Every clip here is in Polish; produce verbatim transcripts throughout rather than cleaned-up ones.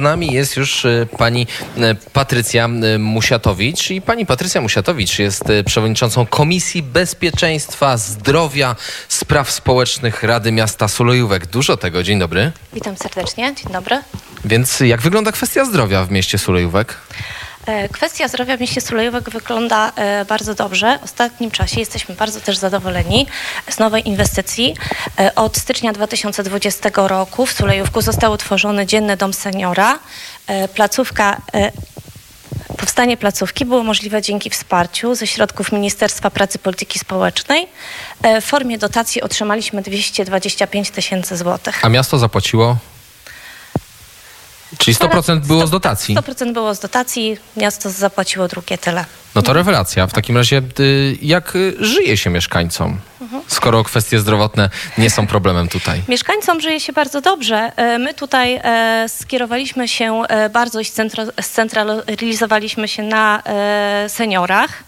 nami jest już pani Patrycja Musiatowicz i pani Patrycja Musiatowicz jest przewodniczącą Komisji Bezpieczeństwa, Zdrowia, Spraw Społecznych Rady Miasta Sulejówek. Dużo tego. Dzień dobry. Witam serdecznie. Dzień dobry. Więc jak wygląda kwestia zdrowia w mieście Sulejówek? Kwestia zdrowia w mieście Sulejówek wygląda bardzo dobrze. W ostatnim czasie jesteśmy bardzo też zadowoleni z nowej inwestycji. Od stycznia dwa tysiące dwudziestego roku w Sulejówku został utworzony Dzienny Dom Seniora. Placówka, powstanie placówki było możliwe dzięki wsparciu ze środków Ministerstwa Pracy i Polityki Społecznej. W formie dotacji otrzymaliśmy dwieście dwadzieścia pięć tysięcy złotych. A miasto zapłaciło? Czyli sto procent było z dotacji? sto procent było z dotacji, miasto zapłaciło drugie tyle. No to rewelacja. W takim razie jak żyje się mieszkańcom, mhm. skoro kwestie zdrowotne nie są problemem tutaj? Mieszkańcom żyje się bardzo dobrze. My tutaj skierowaliśmy się bardzo i scentralizowaliśmy się na seniorach.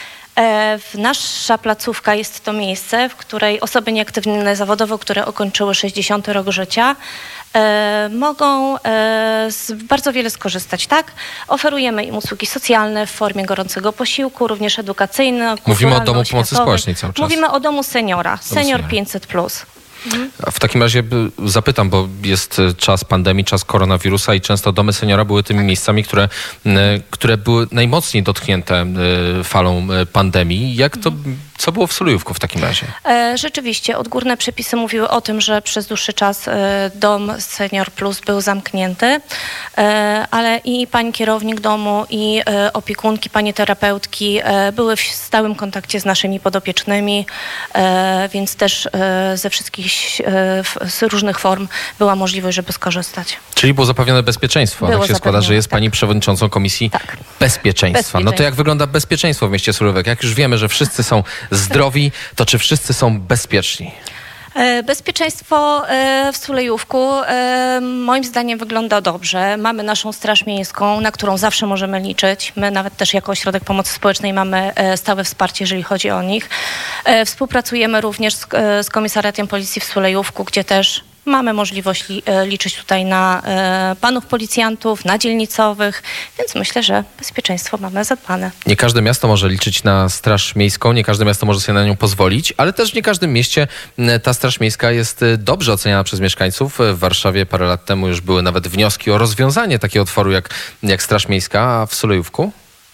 Nasza placówka jest to miejsce, w której osoby nieaktywne zawodowo, które ukończyły sześćdziesiąty rok życia, e, mogą e, z, bardzo wiele skorzystać, tak? Oferujemy im usługi socjalne w formie gorącego posiłku, również edukacyjne. Mówimy o Domu Pomocy Społecznej cały czas. Mówimy o Domu Seniora, Senior pięćset plus. Mhm. W takim razie zapytam, bo jest czas pandemii, czas koronawirusa i często domy seniora były tymi miejscami, które, które były najmocniej dotknięte falą pandemii. Jak to, co było w Sulejówku w takim razie? Rzeczywiście, odgórne przepisy mówiły o tym, że przez dłuższy czas dom Senior Plus był zamknięty, ale i pani kierownik domu, i opiekunki, pani terapeutki były w stałym kontakcie z naszymi podopiecznymi, więc też ze wszystkich z różnych form była możliwość, żeby skorzystać. Czyli było zapewnione bezpieczeństwo. Było tak się składa, że jest tak. pani przewodniczącą Komisji tak. bezpieczeństwa. bezpieczeństwa. No to jak wygląda bezpieczeństwo w mieście Sulejówek? Jak już wiemy, że wszyscy są zdrowi, to czy wszyscy są bezpieczni? Bezpieczeństwo w Sulejówku moim zdaniem wygląda dobrze. Mamy naszą Straż Miejską, na którą zawsze możemy liczyć. My nawet też jako Ośrodek Pomocy Społecznej mamy stałe wsparcie, jeżeli chodzi o nich. Współpracujemy również z, z Komisariatem Policji w Sulejówku, gdzie też mamy możliwość li, liczyć tutaj na e, panów policjantów, na dzielnicowych, więc myślę, że bezpieczeństwo mamy zadbane. Nie każde miasto może liczyć na Straż Miejską, nie każde miasto może sobie na nią pozwolić, ale też w nie każdym mieście ta Straż Miejska jest dobrze oceniana przez mieszkańców. W Warszawie parę lat temu już były nawet wnioski o rozwiązanie takiego otworu jak, jak Straż Miejska, a w Sulejówku?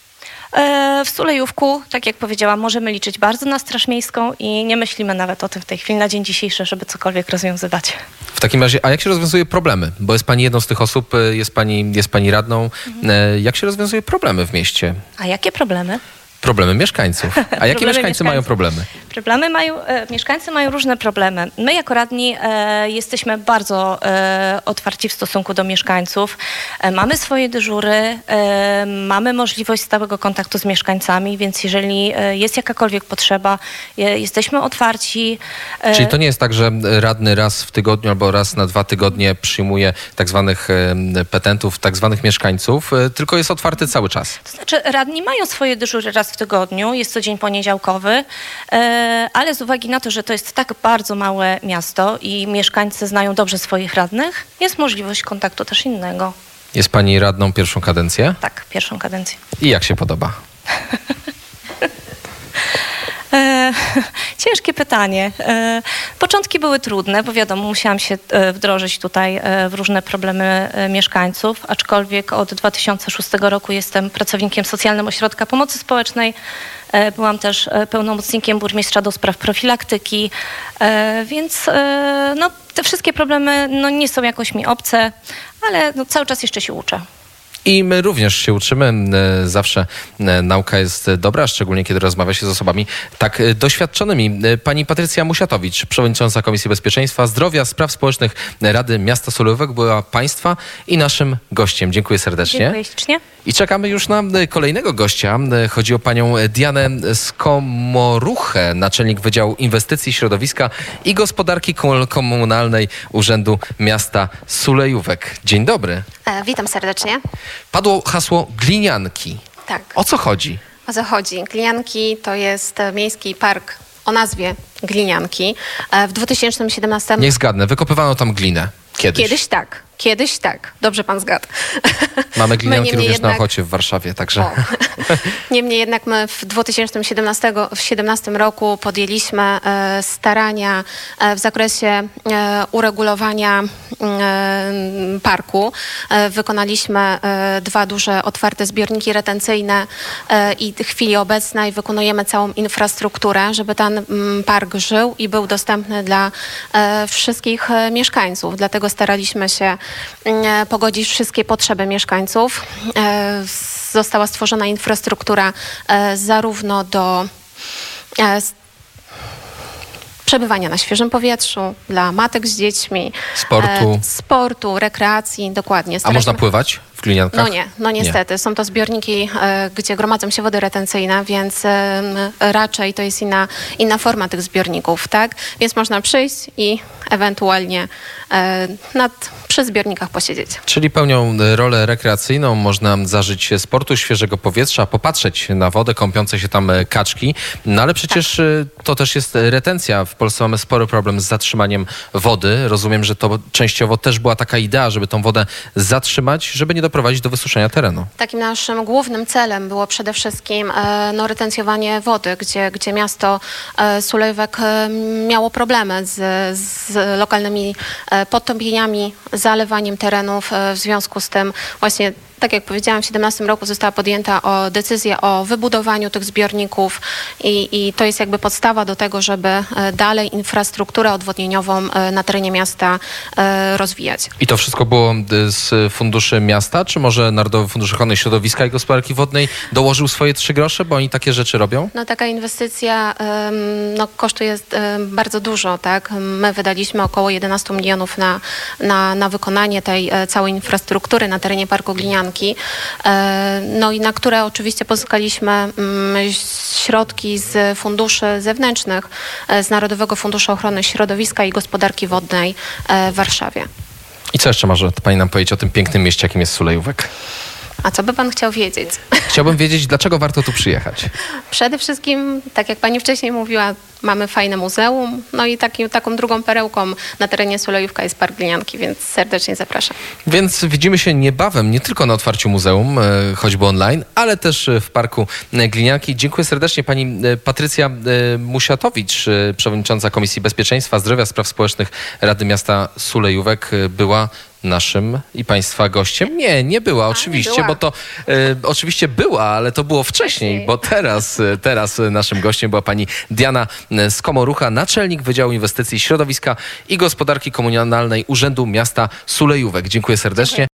W Sulejówku, tak jak powiedziałam, możemy liczyć bardzo na Straż Miejską i nie myślimy nawet o tym w tej chwili na dzień dzisiejszy, żeby cokolwiek rozwiązywać. W takim razie, a jak się rozwiązuje problemy? Bo jest pani jedną z tych osób, jest pani, jest pani radną. Mhm. Jak się rozwiązuje problemy w mieście? A jakie problemy? Problemy mieszkańców. A jakie mieszkańcy mieszkańców. mają problemy? Problemy mają, e, mieszkańcy mają różne problemy. My jako radni e, jesteśmy bardzo e, otwarci w stosunku do mieszkańców. E, mamy swoje dyżury, e, mamy możliwość stałego kontaktu z mieszkańcami, więc jeżeli e, jest jakakolwiek potrzeba, e, jesteśmy otwarci. E, Czyli to nie jest tak, że radny raz w tygodniu albo raz na dwa tygodnie przyjmuje tak zwanych e, petentów, tak zwanych mieszkańców, e, tylko jest otwarty cały czas. To znaczy radni mają swoje dyżury raz w tygodniu, jest to dzień poniedziałkowy, ale z uwagi na to, że to jest tak bardzo małe miasto i mieszkańcy znają dobrze swoich radnych, jest możliwość kontaktu też innego. Jest pani radną pierwszą kadencję? Tak, pierwszą kadencję. I jak się podoba? E, ciężkie pytanie. E, początki były trudne, bo wiadomo, musiałam się e, wdrożyć tutaj e, w różne problemy e, mieszkańców, aczkolwiek od dwa tysiące szóstego roku jestem pracownikiem Socjalnym Ośrodka Pomocy Społecznej. E, byłam też e, pełnomocnikiem burmistrza do spraw profilaktyki, e, więc e, no, te wszystkie problemy no, nie są jakoś mi obce, ale no, cały czas jeszcze się uczę. I my również się uczymy. Zawsze nauka jest dobra, szczególnie kiedy rozmawia się z osobami tak doświadczonymi. Pani Patrycja Musiatowicz, przewodnicząca Komisji Bezpieczeństwa, Zdrowia, Spraw Społecznych Rady Miasta Sulejówek była państwa i naszym gościem. Dziękuję serdecznie. Dziękuję ślicznie. I czekamy już na kolejnego gościa. Chodzi o panią Dianę Skomoruchę, naczelnik Wydziału Inwestycji, Środowiska i Gospodarki Komunalnej Urzędu Miasta Sulejówek. Dzień dobry. E, witam serdecznie. Padło hasło glinianki. Tak. O co chodzi? O co chodzi? Glinianki to jest miejski park o nazwie Glinianki. E, w dwa tysiące siedemnastym Niech zgadnę, wykopywano tam glinę. Kiedyś. Kiedyś tak. Kiedyś tak, dobrze pan zgadł. Mamy glinianki niemniej również na jednak- Ochocie w Warszawie, także... O. Niemniej jednak my w dwa tysiące siedemnastym roku podjęliśmy e, starania e, w zakresie e, uregulowania e, parku. E, wykonaliśmy e, dwa duże otwarte zbiorniki retencyjne e, i w chwili obecnej wykonujemy całą infrastrukturę, żeby ten mm, park żył i był dostępny dla e, wszystkich e, mieszkańców. Dlatego staraliśmy się e, pogodzić wszystkie potrzeby mieszkańców. E, Została stworzona infrastruktura e, zarówno do e, s- przebywania na świeżym powietrzu, dla matek z dziećmi, Sportu. e, sportu, rekreacji, dokładnie. A Staraliśmy- można pływać w gliniankach? No nie, no niestety. Są to zbiorniki, e, gdzie gromadzą się wody retencyjne, więc e, raczej to jest inna, inna forma tych zbiorników, tak? Więc można przyjść i ewentualnie e, nad, przy zbiornikach posiedzieć. Czyli pełnią rolę rekreacyjną, można zażyć się sportu, świeżego powietrza, popatrzeć na wodę, kąpiące się tam e, kaczki. No ale przecież e, to też jest retencja. W Polsce mamy spory problem z zatrzymaniem wody. Rozumiem, że to częściowo też była taka idea, żeby tą wodę zatrzymać, żeby nie doprowadzić do wysuszenia terenu. Takim naszym głównym celem było przede wszystkim e, no, retencjowanie wody, gdzie, gdzie miasto e, Sulejówek e, miało problemy z, z lokalnymi e, podtopieniami, zalewaniem terenów. E, w związku z tym właśnie, tak jak powiedziałam, w dwa tysiące siedemnastym roku została podjęta o decyzja o wybudowaniu tych zbiorników i, i to jest jakby podstawa do tego, żeby e, dalej infrastrukturę odwodnieniową e, na terenie miasta e, rozwijać. I to wszystko było y, z funduszy miasta, czy może Narodowy Fundusz Ochrony Środowiska i Gospodarki Wodnej dołożył swoje trzy grosze, bo oni takie rzeczy robią? No taka inwestycja em, no, kosztuje em, bardzo dużo, tak? My wydaliśmy około jedenaście milionów na, na, na wykonanie tej e, całej infrastruktury na terenie Parku Glinianki. E, no i na które oczywiście pozyskaliśmy mm, środki z funduszy zewnętrznych, e, z Narodowego Funduszu Ochrony Środowiska i Gospodarki Wodnej e, w Warszawie. I co jeszcze może pani nam powiedzieć o tym pięknym mieście, jakim jest Sulejówek? A co by pan chciał wiedzieć? Chciałbym wiedzieć, dlaczego warto tu przyjechać. Przede wszystkim, tak jak pani wcześniej mówiła, mamy fajne muzeum, no i taki, taką drugą perełką na terenie Sulejówka jest Park Glinianki, więc serdecznie zapraszam. Więc widzimy się niebawem, nie tylko na otwarciu muzeum, e, choćby online, ale też w Parku Glinianki. Dziękuję serdecznie. Pani e, Patrycja e, Musiatowicz, e, przewodnicząca Komisji Bezpieczeństwa, Zdrowia, Spraw Społecznych Rady Miasta Sulejówek, e, była naszym i państwa gościem. Nie, nie była, oczywiście, była. bo to e, oczywiście była, ale to było wcześniej, Wcześniej. bo teraz, e, teraz naszym gościem była pani Diana Skomorucha, naczelnik Wydziału Inwestycji Środowiska i Gospodarki Komunalnej Urzędu Miasta Sulejówek. Dziękuję serdecznie.